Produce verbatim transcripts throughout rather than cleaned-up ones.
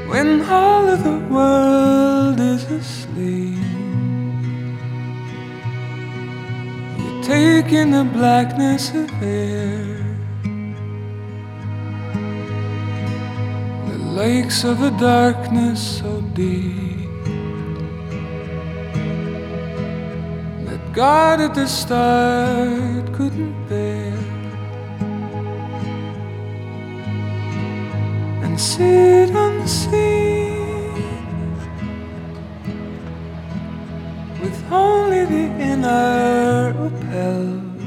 when all of the world is asleep. You take in the blackness of air, the lakes of a darkness so deep that God at the start couldn't bear. And sit unseen with only the inner upheld.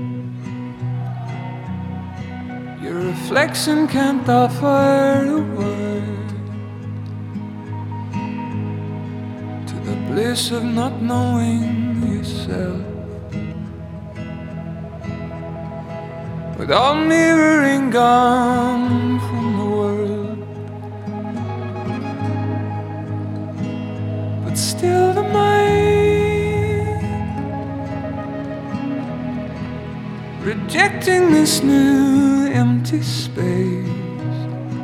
Your reflection can't offer a word to the bliss of not knowing yourself. With all mirroring gone from the world, but still the mind, rejecting this new empty space,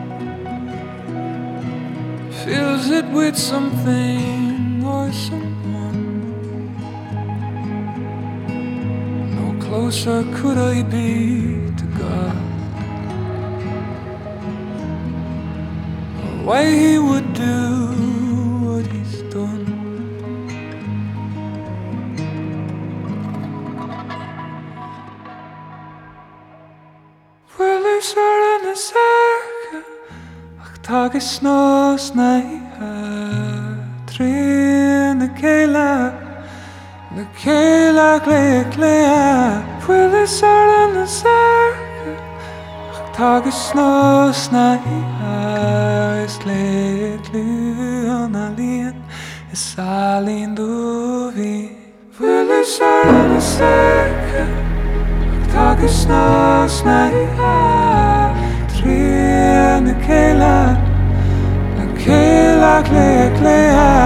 fills it with something or someone. No closer could I be to God, or why He would do what He's done. Well, there's all in the circle, ach, tag is no snaiha, trin the kela, the kela klea klea. Well, there's all in the circle, ach, tag is no snaiha, is klea klea on alien, is alin duvi. Well, there's all in the circle, tag is no snaiha, trin the kela, the kela klea klea.